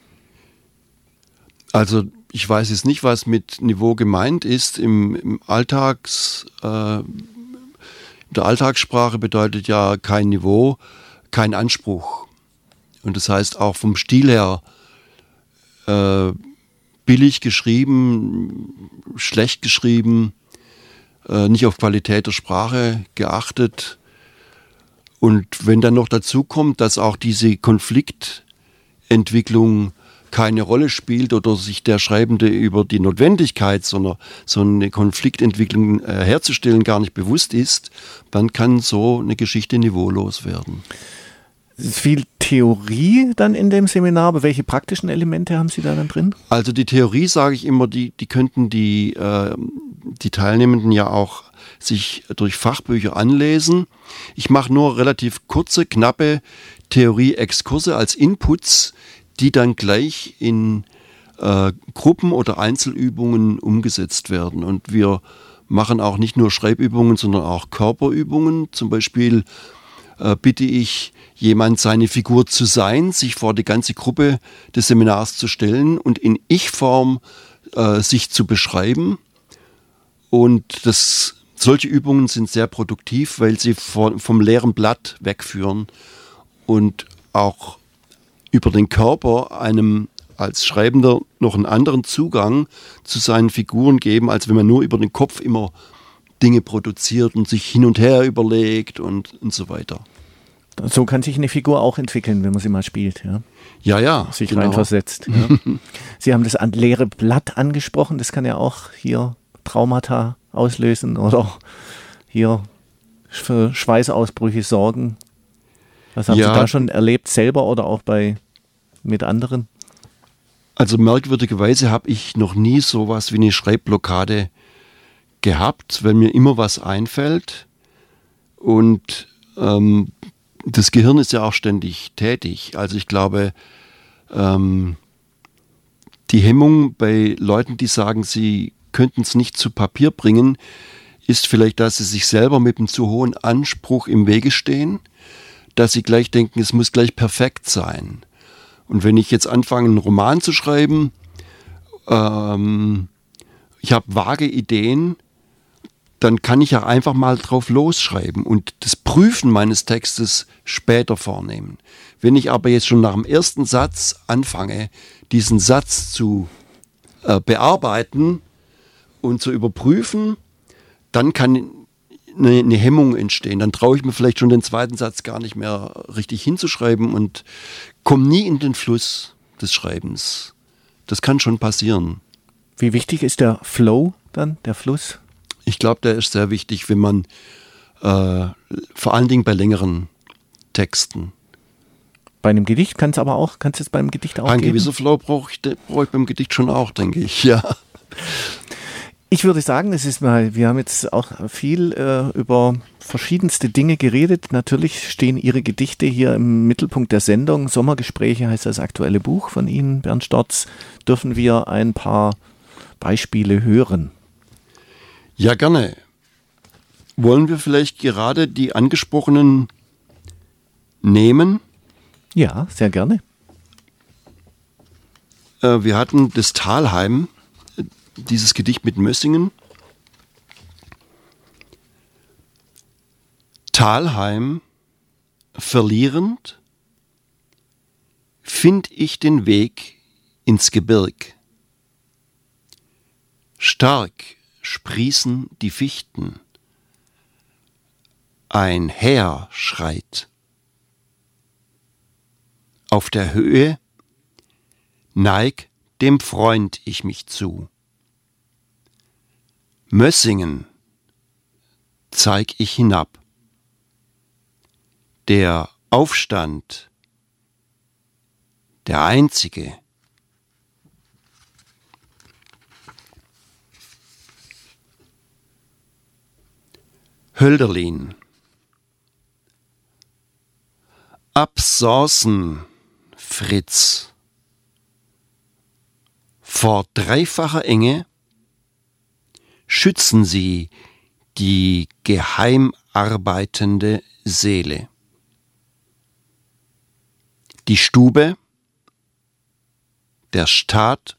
[SPEAKER 2] Also ich weiß jetzt nicht, was mit Niveau gemeint ist. In der Alltagssprache bedeutet ja kein Niveau, kein Anspruch. Und das heißt auch vom Stil her billig geschrieben, schlecht geschrieben, nicht auf Qualität der Sprache geachtet. Und wenn dann noch dazu kommt, dass auch diese Konfliktentwicklung keine Rolle spielt oder sich der Schreibende über die Notwendigkeit, so eine Konfliktentwicklung herzustellen, gar nicht bewusst ist, dann kann so eine Geschichte niveaulos werden.
[SPEAKER 1] Ist viel Theorie dann in dem Seminar, aber welche praktischen Elemente haben Sie da dann drin?
[SPEAKER 2] Also die Theorie, sage ich immer, die könnten die Teilnehmenden ja auch sich durch Fachbücher anlesen. Ich mache nur relativ kurze, knappe Theorie-Exkurse als Inputs, die dann gleich in Gruppen- oder Einzelübungen umgesetzt werden. Und wir machen auch nicht nur Schreibübungen, sondern auch Körperübungen. Zum Beispiel bitte ich jemand, seine Figur zu sein, sich vor die ganze Gruppe des Seminars zu stellen und in Ich-Form sich zu beschreiben. Und solche Übungen sind sehr produktiv, weil sie vom leeren Blatt wegführen und auch über den Körper einem als Schreibender noch einen anderen Zugang zu seinen Figuren geben, als wenn man nur über den Kopf immer Dinge produziert und sich hin und her überlegt und so weiter.
[SPEAKER 1] So kann sich eine Figur auch entwickeln, wenn man sie mal spielt. Ja,
[SPEAKER 2] Ja,
[SPEAKER 1] sich
[SPEAKER 2] genau.
[SPEAKER 1] reinversetzt. Ja. Sie haben das leere Blatt angesprochen, das kann ja auch hier Traumata auslösen oder hier für Schweißausbrüche sorgen. Was haben Sie da schon erlebt, selber oder auch mit anderen?
[SPEAKER 2] Also merkwürdigerweise habe ich noch nie sowas wie eine Schreibblockade gehabt, weil mir immer was einfällt. Und das Gehirn ist ja auch ständig tätig. Also ich glaube, die Hemmung bei Leuten, die sagen, sie könnten es nicht zu Papier bringen, ist vielleicht, dass sie sich selber mit einem zu hohen Anspruch im Wege stehen, dass sie gleich denken, es muss gleich perfekt sein. Und wenn ich jetzt anfange, einen Roman zu schreiben, ich habe vage Ideen, dann kann ich ja einfach mal drauf losschreiben und das Prüfen meines Textes später vornehmen. Wenn ich aber jetzt schon nach dem ersten Satz anfange, diesen Satz zu bearbeiten und zu überprüfen, dann kann eine Hemmung entstehen. Dann traue ich mir vielleicht schon den zweiten Satz gar nicht mehr richtig hinzuschreiben und komme nie in den Fluss des Schreibens. Das kann schon passieren.
[SPEAKER 1] Wie wichtig ist der Flow dann, der Fluss?
[SPEAKER 2] Ich glaube, der ist sehr wichtig, wenn man vor allen Dingen bei längeren Texten.
[SPEAKER 1] Bei einem Gedicht kann es jetzt beim Gedicht auch
[SPEAKER 2] Ein
[SPEAKER 1] geben?
[SPEAKER 2] gewisser Flow brauche ich beim Gedicht schon auch, denke ich, ja.
[SPEAKER 1] Ich würde sagen, wir haben jetzt auch viel über verschiedenste Dinge geredet. Natürlich stehen Ihre Gedichte hier im Mittelpunkt der Sendung. Sommergespräche heißt das aktuelle Buch von Ihnen, Bernd Storz. Dürfen wir ein paar Beispiele hören?
[SPEAKER 2] Ja, gerne. Wollen wir vielleicht gerade die angesprochenen nehmen?
[SPEAKER 1] Ja, sehr gerne.
[SPEAKER 2] Wir hatten das Talheim, dieses Gedicht mit Mössingen. Talheim, verlierend, find ich den Weg ins Gebirg. Stark sprießen die Fichten, ein Heer schreit. Auf der Höhe neig dem Freund ich mich zu. Mössingen zeig ich hinab. Der Aufstand, der einzige. Hölderlin. Absorsen, Fritz. Vor dreifacher Enge schützen sie die geheim arbeitende Seele. Die Stube, der Staat,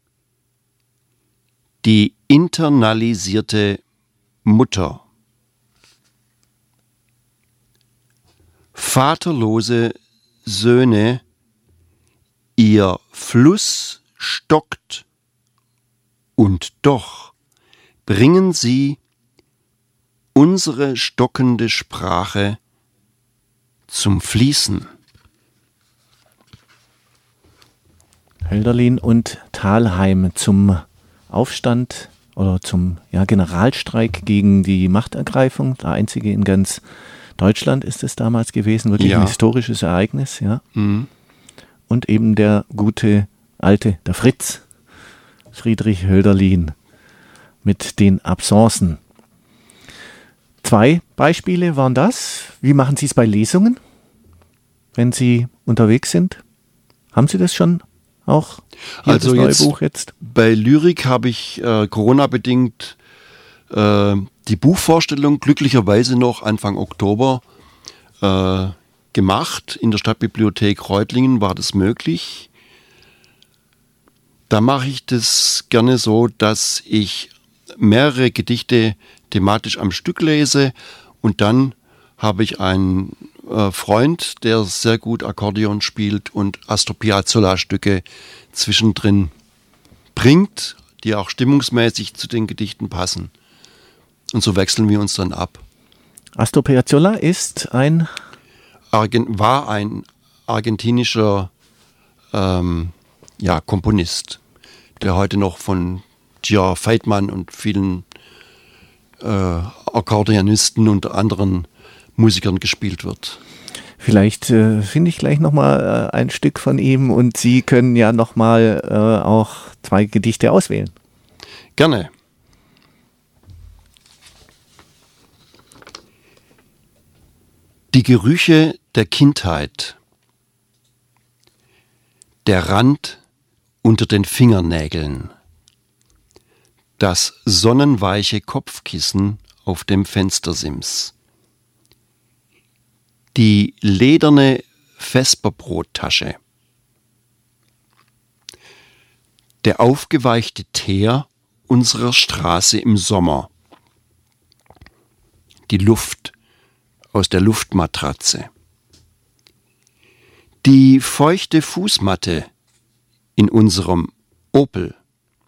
[SPEAKER 2] die internalisierte Mutter. Vaterlose Söhne, ihr Fluss stockt, und doch bringen sie unsere stockende Sprache zum Fließen.
[SPEAKER 1] Hölderlin und Thalheim zum Aufstand oder zum Generalstreik gegen die Machtergreifung. Der einzige in ganz Deutschland ist es damals gewesen. Wirklich ein historisches Ereignis. Ja.
[SPEAKER 2] Mhm.
[SPEAKER 1] Und eben der gute Alte, der Fritz, Friedrich Hölderlin mit den Absencen. 2 Beispiele waren das. Wie machen Sie es bei Lesungen, wenn Sie unterwegs sind? Haben Sie das schon auch?
[SPEAKER 2] Also
[SPEAKER 1] das neue
[SPEAKER 2] jetzt
[SPEAKER 1] Buch jetzt?
[SPEAKER 2] Bei Lyrik habe ich Corona-bedingt die Buchvorstellung glücklicherweise noch Anfang Oktober gemacht. In der Stadtbibliothek Reutlingen war das möglich. Da mache ich das gerne so, dass ich mehrere Gedichte thematisch am Stück lese und dann habe ich einen Freund, der sehr gut Akkordeon spielt und Astor Piazzolla-Stücke zwischendrin bringt, die auch stimmungsmäßig zu den Gedichten passen. Und so wechseln wir uns dann ab.
[SPEAKER 1] Astor Piazzolla ist
[SPEAKER 2] war ein argentinischer Komponist, der heute noch von Gia Feitmann und vielen Akkordeonisten und anderen Musikern gespielt wird.
[SPEAKER 1] Vielleicht finde ich gleich nochmal ein Stück von ihm und Sie können ja nochmal auch 2 Gedichte auswählen.
[SPEAKER 2] Gerne. Die Gerüche der Kindheit. Der Rand unter den Fingernägeln. Das sonnenweiche Kopfkissen auf dem Fenstersims. Die lederne Vesperbrottasche. Der aufgeweichte Teer unserer Straße im Sommer. Die Luft aus der Luftmatratze. Die feuchte Fußmatte in unserem Opel.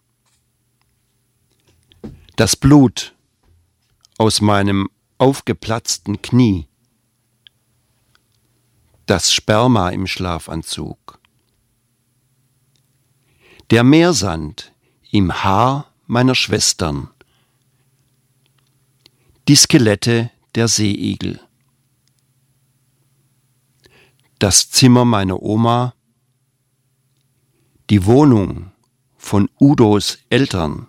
[SPEAKER 2] Das Blut aus meinem aufgeplatzten Knie. Das Sperma im Schlafanzug. Der Meersand im Haar meiner Schwestern. Die Skelette der Seeigel. Das Zimmer meiner Oma. Die Wohnung von Udos Eltern.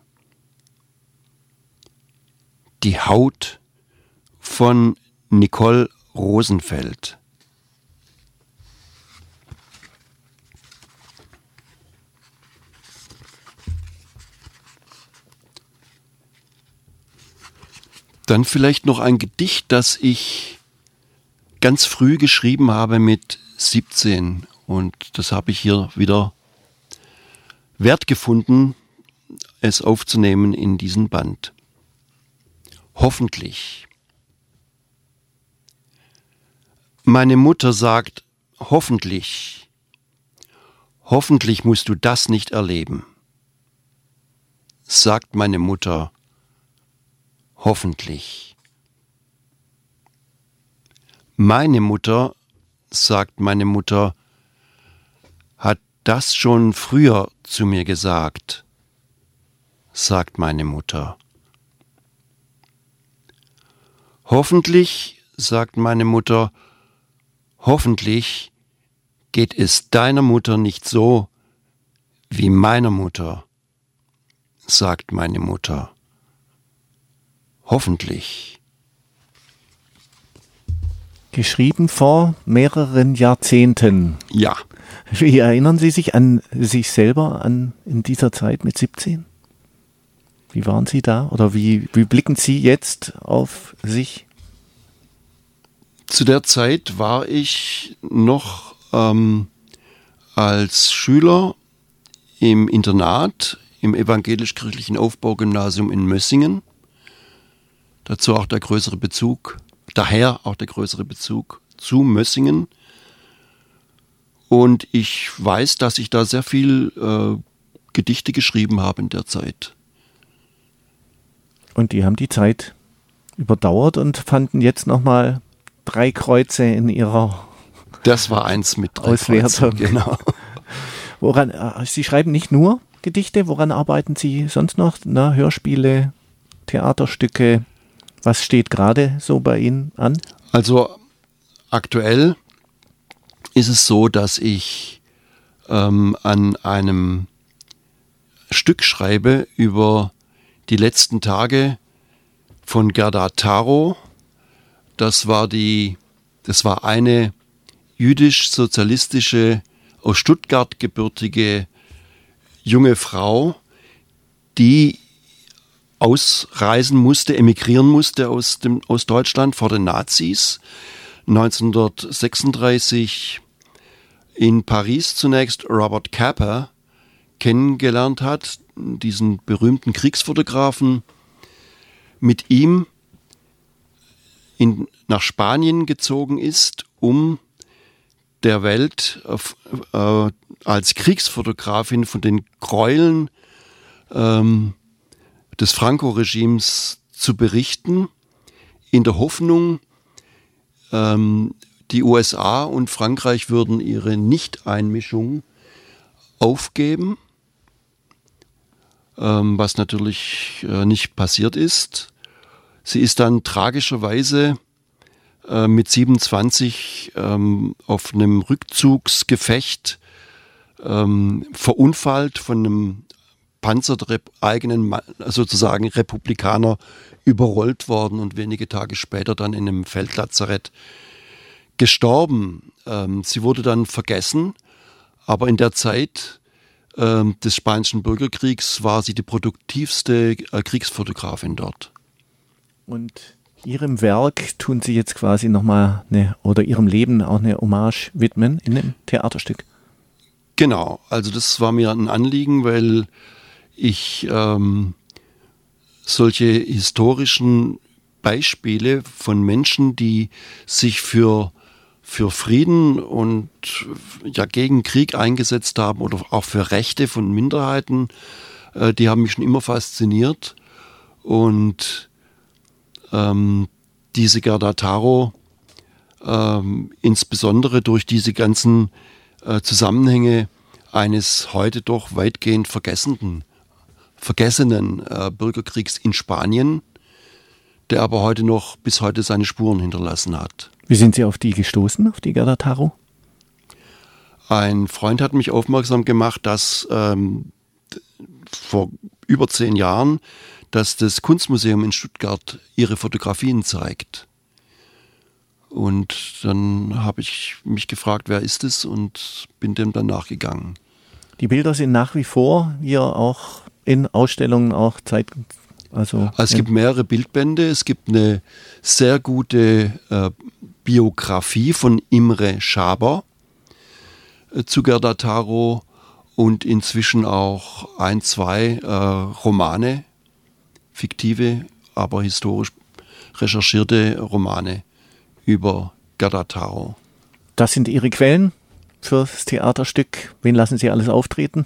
[SPEAKER 2] Die Haut von Nicole Rosenfeld. Dann vielleicht noch ein Gedicht, das ich ganz früh geschrieben habe mit 17. Und das habe ich hier wieder wert gefunden, es aufzunehmen in diesen Band. Hoffentlich. Meine Mutter sagt, hoffentlich. Hoffentlich musst du das nicht erleben. Sagt meine Mutter, hoffentlich. Meine Mutter, sagt meine Mutter, hat das schon früher zu mir gesagt, sagt meine Mutter. Hoffentlich, sagt meine Mutter, hoffentlich geht es deiner Mutter nicht so wie meiner Mutter, sagt meine Mutter. Hoffentlich.
[SPEAKER 1] Geschrieben vor mehreren Jahrzehnten.
[SPEAKER 2] Ja.
[SPEAKER 1] Wie erinnern Sie sich an sich selber in dieser Zeit mit 17? Wie waren Sie da? Oder wie blicken Sie jetzt auf sich?
[SPEAKER 2] Zu der Zeit war ich noch als Schüler im Internat im evangelisch-kirchlichen Aufbaugymnasium in Mössingen. Daher auch der größere Bezug zu Mössingen. Und ich weiß, dass ich da sehr viel Gedichte geschrieben habe in der Zeit.
[SPEAKER 1] Und die haben die Zeit überdauert und fanden jetzt nochmal 3 Kreuze in ihrer
[SPEAKER 2] Das war eins mit 3
[SPEAKER 1] Auswertung.
[SPEAKER 2] Kreuzen, genau.
[SPEAKER 1] Sie schreiben nicht nur Gedichte, woran arbeiten Sie sonst noch? Na, Hörspiele, Theaterstücke, was steht gerade so bei Ihnen an?
[SPEAKER 2] Also aktuell ist es so, dass ich an einem Stück schreibe über die letzten Tage von Gerda Taro. Das war eine jüdisch-sozialistische, aus Stuttgart gebürtige junge Frau, die ausreisen musste, emigrieren musste aus Deutschland vor den Nazis. 1936 in Paris zunächst Robert Capa kennengelernt hat, diesen berühmten Kriegsfotografen, mit ihm nach Spanien gezogen ist, um der Welt als Kriegsfotografin von den Gräueln des Franco-Regimes zu berichten, in der Hoffnung, die USA und Frankreich würden ihre Nichteinmischung aufgeben, was natürlich nicht passiert ist. Sie ist dann tragischerweise mit 27 auf einem Rückzugsgefecht verunfallt von einem Panzer der eigenen sozusagen Republikaner überrollt worden und wenige Tage später dann in einem Feldlazarett gestorben. Sie wurde dann vergessen, aber in der Zeit des Spanischen Bürgerkriegs war sie die produktivste Kriegsfotografin dort.
[SPEAKER 1] Und Ihrem Werk tun Sie jetzt quasi nochmal oder Ihrem Leben auch eine Hommage widmen in einem Theaterstück?
[SPEAKER 2] Genau, also das war mir ein Anliegen, weil ich solche historischen Beispiele von Menschen, die sich für Frieden und ja gegen Krieg eingesetzt haben oder auch für Rechte von Minderheiten, die haben mich schon immer fasziniert. Und diese Gerda Taro, insbesondere durch diese ganzen Zusammenhänge eines heute doch weitgehend vergessenen Bürgerkriegs in Spanien, der aber bis heute seine Spuren hinterlassen hat.
[SPEAKER 1] Wie sind Sie auf die gestoßen, auf die Gerda Taro?
[SPEAKER 2] Ein Freund hat mich aufmerksam gemacht, dass vor über 10 Jahren, dass das Kunstmuseum in Stuttgart ihre Fotografien zeigt. Und dann habe ich mich gefragt, wer ist es, und bin dem dann nachgegangen.
[SPEAKER 1] Die Bilder sind nach wie vor hier auch in Ausstellungen auch
[SPEAKER 2] es gibt mehrere Bildbände. Es gibt eine sehr gute Biografie von Imre Schaber zu Gerda Taro und inzwischen auch 1, 2 Romane, fiktive, aber historisch recherchierte Romane über Gerda Taro.
[SPEAKER 1] Das sind Ihre Quellen fürs Theaterstück. Wen lassen Sie alles auftreten?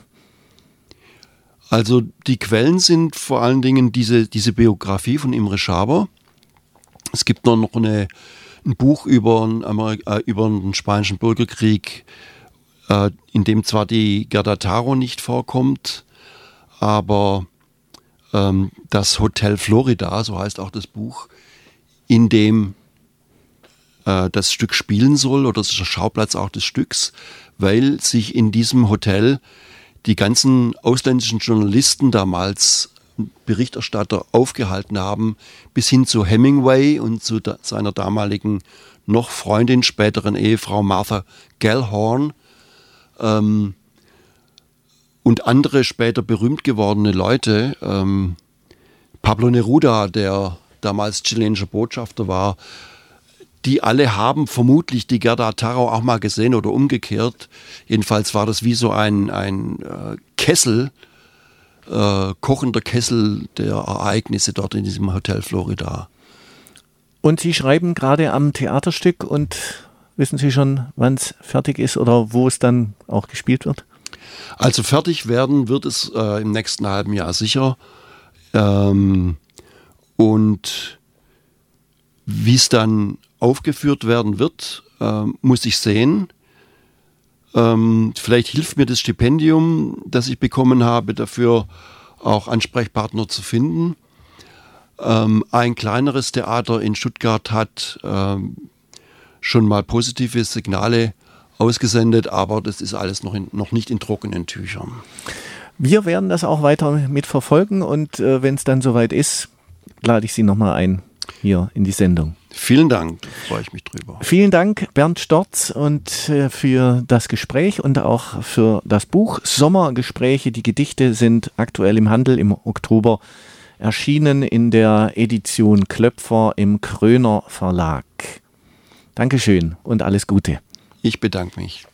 [SPEAKER 2] Also die Quellen sind vor allen Dingen diese Biografie von Imre Schaber. Es gibt noch ein Buch über den Spanischen Bürgerkrieg, in dem zwar die Gerda Taro nicht vorkommt, aber das Hotel Florida, so heißt auch das Buch, in dem das Stück spielen soll, oder das ist der Schauplatz auch des Stücks, weil sich in diesem Hotel die ganzen ausländischen Journalisten damals, Berichterstatter, aufgehalten haben, bis hin zu Hemingway und zu seiner damaligen noch Freundin, späteren Ehefrau Martha Gellhorn, und andere später berühmt gewordene Leute, Pablo Neruda, der damals chilenischer Botschafter war, die alle haben vermutlich die Gerda Taro auch mal gesehen oder umgekehrt. Jedenfalls war das wie so ein Kessel, kochender Kessel der Ereignisse dort in diesem Hotel Florida.
[SPEAKER 1] Und Sie schreiben gerade am Theaterstück, und wissen Sie schon, wann es fertig ist oder wo es dann auch gespielt wird?
[SPEAKER 2] Also fertig werden wird es im nächsten halben Jahr sicher. Und wie es dann aufgeführt werden wird, muss ich sehen. Vielleicht hilft mir das Stipendium, das ich bekommen habe, dafür auch Ansprechpartner zu finden. Ein kleineres Theater in Stuttgart hat schon mal positive Signale ausgesendet, aber das ist alles noch nicht in trockenen Tüchern.
[SPEAKER 1] Wir werden das auch weiter mitverfolgen und wenn es dann soweit ist, lade ich Sie nochmal ein hier in die Sendung.
[SPEAKER 2] Vielen Dank, da freue ich mich drüber.
[SPEAKER 1] Vielen Dank, Bernd Storz, und für das Gespräch und auch für das Buch Sommergespräche. Die Gedichte sind aktuell im Handel, im Oktober erschienen in der Edition Klöpfer im Kröner Verlag. Dankeschön und alles Gute.
[SPEAKER 2] Ich bedanke mich.